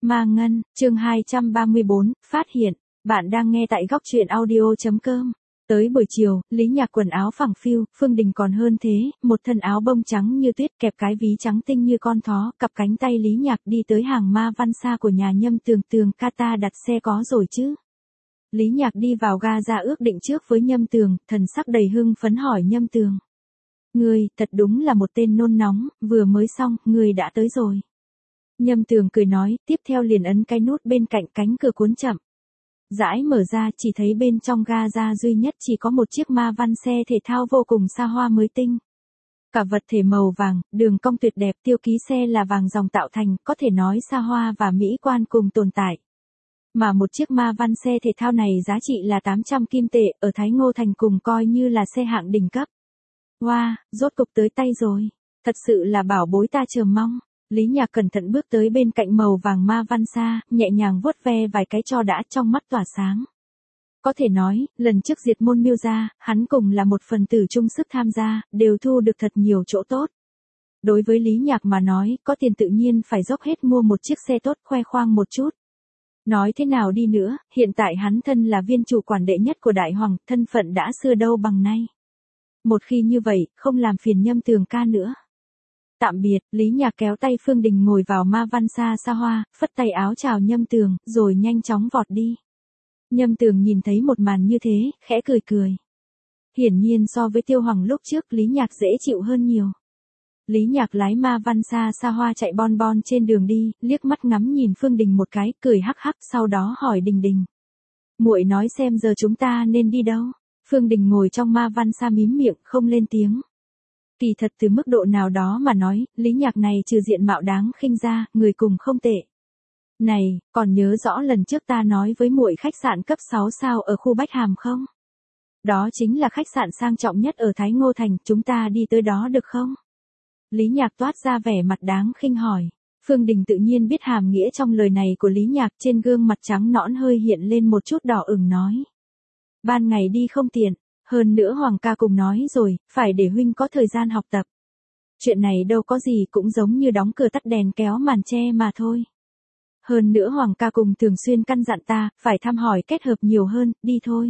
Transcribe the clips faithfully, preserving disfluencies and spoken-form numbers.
Ma Ngân, chương hai trăm ba mươi bốn, phát hiện, bạn đang nghe tại góc truyện audio.com. Tới buổi chiều, Lý Nhạc quần áo phẳng phiu, Phương Đình còn hơn thế, một thân áo bông trắng như tuyết kẹp cái ví trắng tinh như con thó, cặp cánh tay Lý Nhạc đi tới hàng Ma Văn Sa của nhà Nhâm Tường. Tường ca ta đặt xe có rồi chứ? Lý Nhạc đi vào ga ra ước định trước với Nhâm Tường, thần sắc đầy hưng phấn hỏi Nhâm Tường. Ngươi, thật đúng là một tên nôn nóng, vừa mới xong, ngươi đã tới rồi. Nhâm Tường cười nói, tiếp theo liền ấn cái nút bên cạnh cánh cửa cuốn chậm. Rãi mở ra, chỉ thấy bên trong ga ra duy nhất chỉ có một chiếc Ma Văn xe thể thao vô cùng xa hoa mới tinh. Cả vật thể màu vàng, đường cong tuyệt đẹp, tiêu ký xe là vàng dòng tạo thành, có thể nói xa hoa và mỹ quan cùng tồn tại. Mà một chiếc Ma Văn xe thể thao này giá trị là tám trăm kim tệ, ở Thái Ngô Thành cùng coi như là xe hạng đỉnh cấp. Wow, rốt cục tới tay rồi. Thật sự là bảo bối ta chờ mong. Lý Nhạc cẩn thận bước tới bên cạnh màu vàng Ma Văn Sa, nhẹ nhàng vuốt ve vài cái cho đã, trong mắt tỏa sáng. Có thể nói, lần trước diệt môn Miêu gia, hắn cùng là một phần tử chung sức tham gia, đều thu được thật nhiều chỗ tốt. Đối với Lý Nhạc mà nói, có tiền tự nhiên phải dốc hết mua một chiếc xe tốt khoe khoang một chút. Nói thế nào đi nữa, hiện tại hắn thân là viên chủ quản đệ nhất của Đại Hoàng, thân phận đã xưa đâu bằng nay. Một khi như vậy, không làm phiền Nhâm Tường ca nữa. Tạm biệt, Lý Nhạc kéo tay Phương Đình ngồi vào Ma Văn Sa xa hoa, phất tay áo chào Nhâm Tường, rồi nhanh chóng vọt đi. Nhâm Tường nhìn thấy một màn như thế, khẽ cười cười. Hiển nhiên so với Tiêu Hoàng lúc trước, Lý Nhạc dễ chịu hơn nhiều. Lý Nhạc lái Ma Văn Sa xa hoa chạy bon bon trên đường đi, liếc mắt ngắm nhìn Phương Đình một cái, cười hắc hắc, sau đó hỏi Đình Đình. Muội nói xem giờ chúng ta nên đi đâu? Phương Đình ngồi trong Ma Văn Sa mím miệng, không lên tiếng. Kỳ thật từ mức độ nào đó mà nói, Lý Nhạc này trừ diện mạo đáng khinh ra, người cùng không tệ. Này, còn nhớ rõ lần trước ta nói với muội khách sạn cấp sáu sao ở khu Bách Hàm không? Đó chính là khách sạn sang trọng nhất ở Thái Ngô Thành, chúng ta đi tới đó được không? Lý Nhạc toát ra vẻ mặt đáng khinh hỏi. Phương Đình tự nhiên biết hàm nghĩa trong lời này của Lý Nhạc, trên gương mặt trắng nõn hơi hiện lên một chút đỏ ửng nói. Ban ngày đi không tiện. Hơn nữa Hoàng ca cùng nói rồi, phải để huynh có thời gian học tập. Chuyện này đâu có gì, cũng giống như đóng cửa tắt đèn kéo màn che mà thôi. Hơn nữa Hoàng ca cùng thường xuyên căn dặn ta, phải thăm hỏi kết hợp nhiều hơn, đi thôi.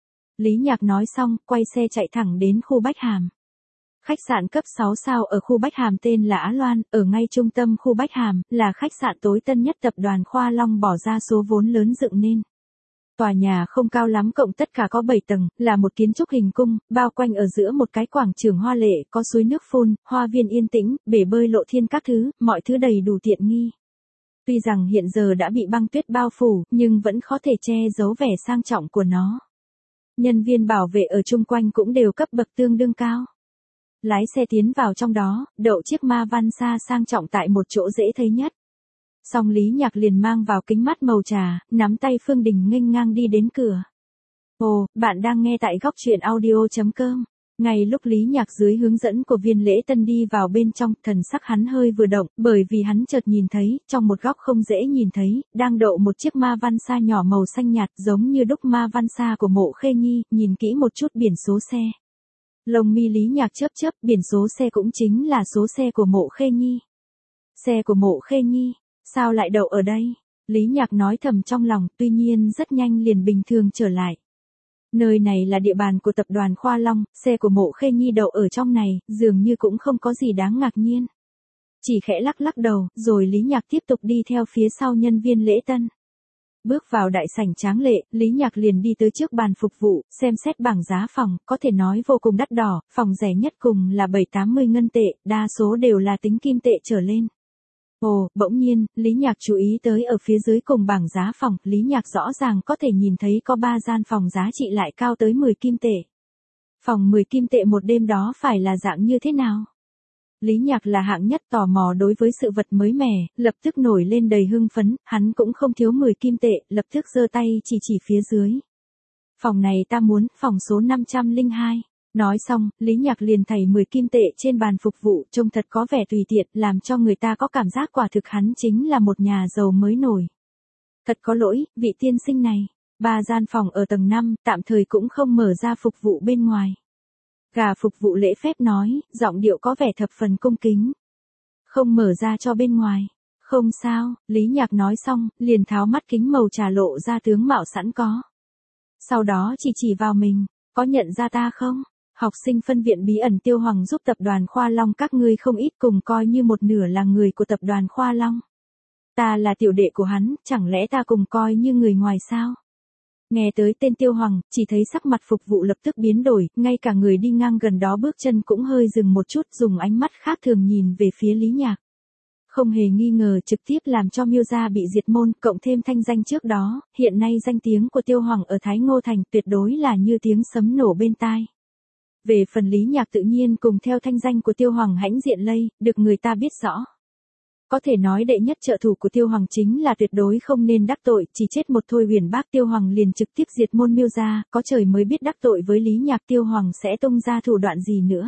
Lý Nhạc nói xong, quay xe chạy thẳng đến khu Bách Hàm. Khách sạn cấp sáu sao ở khu Bách Hàm tên là Á Loan, ở ngay trung tâm khu Bách Hàm, là khách sạn tối tân nhất tập đoàn Khoa Long bỏ ra số vốn lớn dựng nên. Tòa nhà không cao lắm, cộng tất cả có bảy tầng, là một kiến trúc hình cung, bao quanh ở giữa một cái quảng trường hoa lệ, có suối nước phun, hoa viên yên tĩnh, bể bơi lộ thiên các thứ, mọi thứ đầy đủ tiện nghi. Tuy rằng hiện giờ đã bị băng tuyết bao phủ, nhưng vẫn khó thể che giấu vẻ sang trọng của nó. Nhân viên bảo vệ ở chung quanh cũng đều cấp bậc tương đương cao. Lái xe tiến vào trong đó, đậu chiếc Ma Văn Sa sang trọng tại một chỗ dễ thấy nhất. Xong Lý Nhạc liền mang vào kính mắt màu trà, nắm tay Phương Đình nghênh ngang đi đến cửa. Ồ, bạn đang nghe tại góc truyện audio.com. Ngay lúc Lý Nhạc dưới hướng dẫn của Viên Lễ Tân đi vào bên trong, thần sắc hắn hơi vừa động, bởi vì hắn chợt nhìn thấy, trong một góc không dễ nhìn thấy, đang đậu một chiếc Ma Văn Sa nhỏ màu xanh nhạt, giống như đúc Ma Văn Sa của Mộ Khê Nhi, nhìn kỹ một chút biển số xe. Lông mi Lý Nhạc chớp chớp, biển số xe cũng chính là số xe của Mộ Khê Nhi. Xe của Mộ Khê Nhi. Sao lại đậu ở đây? Lý Nhạc nói thầm trong lòng, tuy nhiên rất nhanh liền bình thường trở lại. Nơi này là địa bàn của tập đoàn Khoa Long, xe của Mộ Khê Nhi đậu ở trong này, dường như cũng không có gì đáng ngạc nhiên. Chỉ khẽ lắc lắc đầu, rồi Lý Nhạc tiếp tục đi theo phía sau nhân viên lễ tân. Bước vào đại sảnh tráng lệ, Lý Nhạc liền đi tới trước bàn phục vụ, xem xét bảng giá phòng, có thể nói vô cùng đắt đỏ, phòng rẻ nhất cùng là bảy tám mươi ngân tệ, đa số đều là tính kim tệ trở lên. Ồ, bỗng nhiên, Lý Nhạc chú ý tới ở phía dưới cùng bảng giá phòng, Lý Nhạc rõ ràng có thể nhìn thấy có ba gian phòng giá trị lại cao tới mười kim tệ. Phòng mười kim tệ một đêm đó phải là dạng như thế nào? Lý Nhạc là hạng nhất tò mò đối với sự vật mới mẻ, lập tức nổi lên đầy hưng phấn, hắn cũng không thiếu mười kim tệ, lập tức giơ tay chỉ chỉ phía dưới. Phòng này ta muốn, phòng số năm trăm lẻ hai. Nói xong, Lý Nhạc liền thảy mười kim tệ trên bàn phục vụ, trông thật có vẻ tùy tiện, làm cho người ta có cảm giác quả thực hắn chính là một nhà giàu mới nổi. Thật có lỗi, vị tiên sinh này. Ba gian phòng ở tầng năm, tạm thời cũng không mở ra phục vụ bên ngoài. Gà phục vụ lễ phép nói, giọng điệu có vẻ thập phần cung kính. Không mở ra cho bên ngoài. Không sao, Lý Nhạc nói xong, liền tháo mắt kính màu trà lộ ra tướng mạo sẵn có. Sau đó chỉ chỉ vào mình, có nhận ra ta không? Học sinh phân viện bí ẩn Tiêu Hoàng giúp tập đoàn Khoa Long các ngươi không ít cùng coi như một nửa là người của tập đoàn Khoa Long. Ta là tiểu đệ của hắn, chẳng lẽ ta cùng coi như người ngoài sao? Nghe tới tên Tiêu Hoàng, chỉ thấy sắc mặt phục vụ lập tức biến đổi, ngay cả người đi ngang gần đó bước chân cũng hơi dừng một chút, dùng ánh mắt khác thường nhìn về phía Lý Nhạc. Không hề nghi ngờ trực tiếp làm cho Miêu gia bị diệt môn, cộng thêm thanh danh trước đó, hiện nay danh tiếng của Tiêu Hoàng ở Thái Ngô Thành tuyệt đối là như tiếng sấm nổ bên tai. Về phần Lý Nhạc tự nhiên cùng theo thanh danh của Tiêu Hoàng hãnh diện lây, được người ta biết rõ. Có thể nói đệ nhất trợ thủ của Tiêu Hoàng chính là tuyệt đối không nên đắc tội, chỉ chết một thôi huyền bác Tiêu Hoàng liền trực tiếp diệt môn Miêu gia, có trời mới biết đắc tội với Lý Nhạc Tiêu Hoàng sẽ tung ra thủ đoạn gì nữa.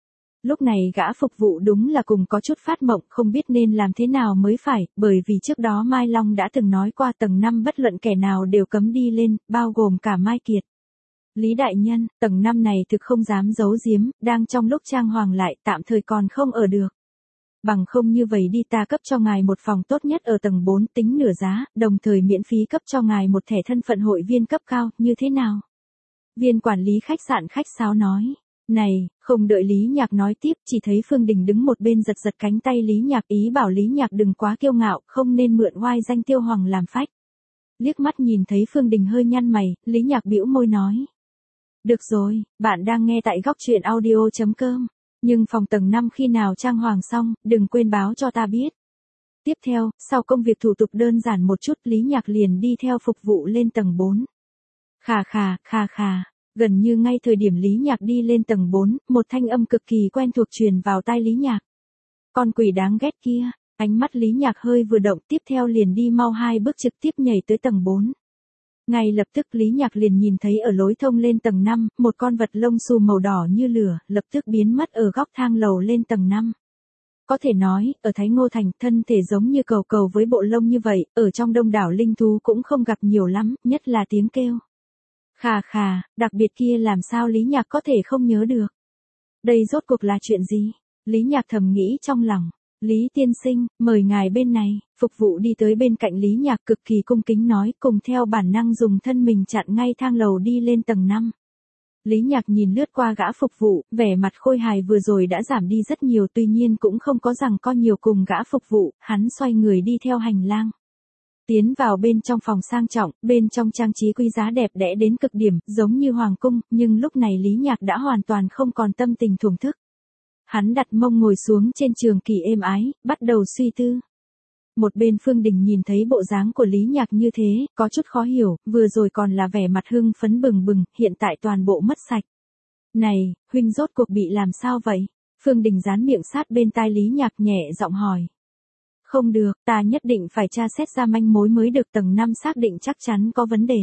Lúc này gã phục vụ đúng là cùng có chút phát mộng, không biết nên làm thế nào mới phải, bởi vì trước đó Mai Long đã từng nói qua tầng năm bất luận kẻ nào đều cấm đi lên, bao gồm cả Mai Kiệt. Lý đại nhân, tầng năm này thực không dám giấu giếm, đang trong lúc trang hoàng lại, tạm thời còn không ở được. Bằng không như vậy đi ta cấp cho ngài một phòng tốt nhất ở tầng bốn tính nửa giá, đồng thời miễn phí cấp cho ngài một thẻ thân phận hội viên cấp cao, như thế nào? Viên quản lý khách sạn khách sáo nói. Này, không đợi Lý Nhạc nói tiếp, chỉ thấy Phương Đình đứng một bên giật giật cánh tay Lý Nhạc, ý bảo Lý Nhạc đừng quá kiêu ngạo, không nên mượn oai danh Tiêu Hoàng làm phách. Liếc mắt nhìn thấy Phương Đình hơi nhăn mày, Lý Nhạc bĩu môi nói. Được rồi, bạn đang nghe tại góc truyện audio chấm com, nhưng phòng tầng năm khi nào trang hoàng xong, đừng quên báo cho ta biết. Tiếp theo, sau công việc thủ tục đơn giản một chút, Lý Nhạc liền đi theo phục vụ lên tầng bốn. Khà khà, khà khà. Gần như ngay thời điểm Lý Nhạc đi lên tầng bốn, một thanh âm cực kỳ quen thuộc truyền vào tai Lý Nhạc. Con quỷ đáng ghét kia, ánh mắt Lý Nhạc hơi vừa động, tiếp theo liền đi mau hai bước trực tiếp nhảy tới tầng bốn. Ngay lập tức Lý Nhạc liền nhìn thấy ở lối thông lên tầng năm, một con vật lông xù màu đỏ như lửa, lập tức biến mất ở góc thang lầu lên tầng năm. Có thể nói, ở Thái Ngô Thành, thân thể giống như cầu cầu với bộ lông như vậy, ở trong đông đảo linh thú cũng không gặp nhiều lắm, nhất là tiếng kêu. Khà khà, đặc biệt kia làm sao Lý Nhạc có thể không nhớ được. Đây rốt cuộc là chuyện gì? Lý Nhạc thầm nghĩ trong lòng. Lý tiên sinh, mời ngài bên này, phục vụ đi tới bên cạnh Lý Nhạc cực kỳ cung kính nói, cùng theo bản năng dùng thân mình chặn ngay thang lầu đi lên tầng năm. Lý Nhạc nhìn lướt qua gã phục vụ, vẻ mặt khôi hài vừa rồi đã giảm đi rất nhiều, tuy nhiên cũng không có rằng có nhiều cùng gã phục vụ, hắn xoay người đi theo hành lang. Tiến vào bên trong phòng sang trọng, bên trong trang trí quý giá đẹp đẽ đến cực điểm, giống như hoàng cung, nhưng lúc này Lý Nhạc đã hoàn toàn không còn tâm tình thưởng thức. Hắn đặt mông ngồi xuống trên trường kỷ êm ái, bắt đầu suy tư. Một bên Phương Đình nhìn thấy bộ dáng của Lý Nhạc như thế, có chút khó hiểu, vừa rồi còn là vẻ mặt hưng phấn bừng bừng, hiện tại toàn bộ mất sạch. Này, huynh rốt cuộc bị làm sao vậy? Phương Đình dán miệng sát bên tai Lý Nhạc nhẹ giọng hỏi. Không được, ta nhất định phải tra xét ra manh mối mới được, tầng năm xác định chắc chắn có vấn đề.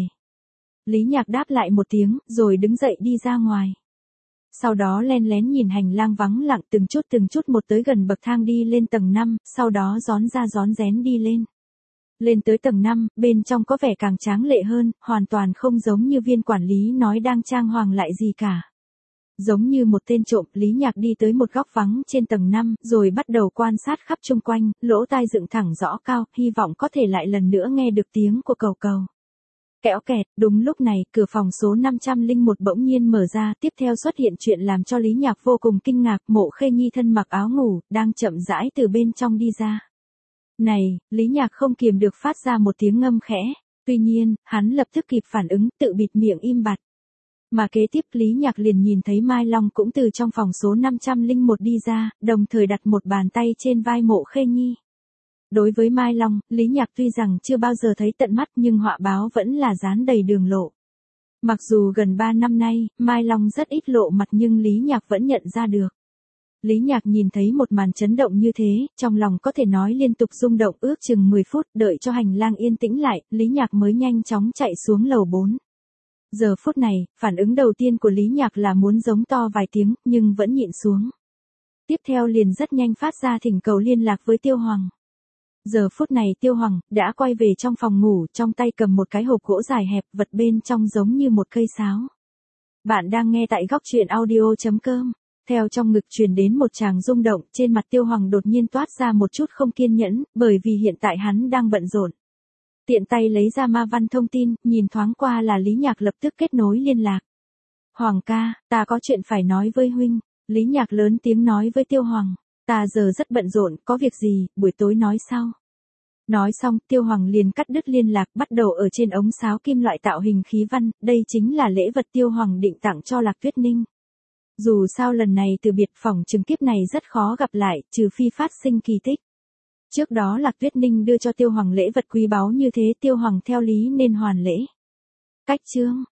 Lý Nhạc đáp lại một tiếng, rồi đứng dậy đi ra ngoài. Sau đó len lén nhìn hành lang vắng lặng, từng chút từng chút một tới gần bậc thang đi lên tầng năm, sau đó rón ra rón rén đi lên. Lên tới tầng năm, bên trong có vẻ càng tráng lệ hơn, hoàn toàn không giống như viên quản lý nói đang trang hoàng lại gì cả. Giống như một tên trộm, Lý Nhạc đi tới một góc vắng trên tầng năm, rồi bắt đầu quan sát khắp chung quanh, lỗ tai dựng thẳng rõ cao, hy vọng có thể lại lần nữa nghe được tiếng của cầu cầu. Kẽo kẹt, đúng lúc này, cửa phòng số năm trăm lẻ một bỗng nhiên mở ra, tiếp theo xuất hiện chuyện làm cho Lý Nhạc vô cùng kinh ngạc, Mộ Khê Nhi thân mặc áo ngủ, đang chậm rãi từ bên trong đi ra. Này, Lý Nhạc không kiềm được phát ra một tiếng ngâm khẽ, tuy nhiên, hắn lập tức kịp phản ứng, tự bịt miệng im bặt. Mà kế tiếp Lý Nhạc liền nhìn thấy Mai Long cũng từ trong phòng số năm trăm lẻ một đi ra, đồng thời đặt một bàn tay trên vai Mộ Khê Nhi. Đối với Mai Long, Lý Nhạc tuy rằng chưa bao giờ thấy tận mắt nhưng họa báo vẫn là dán đầy đường lộ. Mặc dù gần ba năm nay, Mai Long rất ít lộ mặt nhưng Lý Nhạc vẫn nhận ra được. Lý Nhạc nhìn thấy một màn chấn động như thế, trong lòng có thể nói liên tục rung động ước chừng mười phút, đợi cho hành lang yên tĩnh lại, Lý Nhạc mới nhanh chóng chạy xuống lầu bốn. Giờ phút này, phản ứng đầu tiên của Lý Nhạc là muốn giống to vài tiếng, nhưng vẫn nhịn xuống. Tiếp theo liền rất nhanh phát ra thỉnh cầu liên lạc với Tiêu Hoàng. Giờ phút này Tiêu Hoàng đã quay về trong phòng ngủ, trong tay cầm một cái hộp gỗ dài hẹp, vật bên trong giống như một cây sáo. Bạn đang nghe tại góc truyện audio chấm com. Theo trong ngực truyền đến một tràng rung động, trên mặt Tiêu Hoàng đột nhiên toát ra một chút không kiên nhẫn, bởi vì hiện tại hắn đang bận rộn. Tiện tay lấy ra ma văn thông tin, nhìn thoáng qua là Lý Nhạc lập tức kết nối liên lạc. Hoàng ca, ta có chuyện phải nói với huynh. Lý Nhạc lớn tiếng nói với Tiêu Hoàng. Ta giờ rất bận rộn, có việc gì, buổi tối nói sau. Nói xong, Tiêu Hoàng liền cắt đứt liên lạc, bắt đầu ở trên ống sáo kim loại tạo hình khí văn, đây chính là lễ vật Tiêu Hoàng định tặng cho Lạc Tuyết Ninh. Dù sao lần này từ biệt phỏng chừng kiếp này rất khó gặp lại, trừ phi phát sinh kỳ tích. Trước đó Lạc Tuyết Ninh đưa cho Tiêu Hoàng lễ vật quý báu như thế, Tiêu Hoàng theo lý nên hoàn lễ. Cách chương